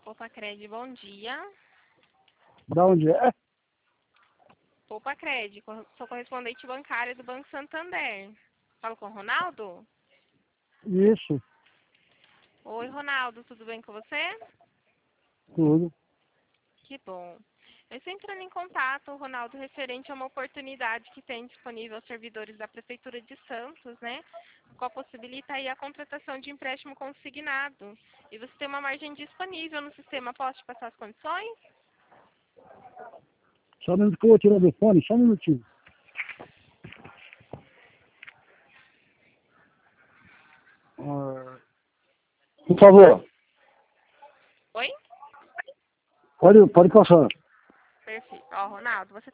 Opa, Cred, bom dia. Da onde é? Opa, Cred, sou correspondente bancária do Banco Santander. Falo com o Ronaldo? Isso, Oi, Ronaldo, tudo bem com você? tudo. Que bom. Eu estou entrando em contato, Ronaldo, referente a uma oportunidade que tem disponível aos servidores da Prefeitura de Santos, né? O qual possibilita aí a contratação de empréstimo consignado. E você tem uma margem disponível no sistema. Posso te passar as condições? Só um minuto que eu vou tirar do fone, só um minutinho. Por favor, Oi? pode passar. Perfeito. Ó, Ronaldo, você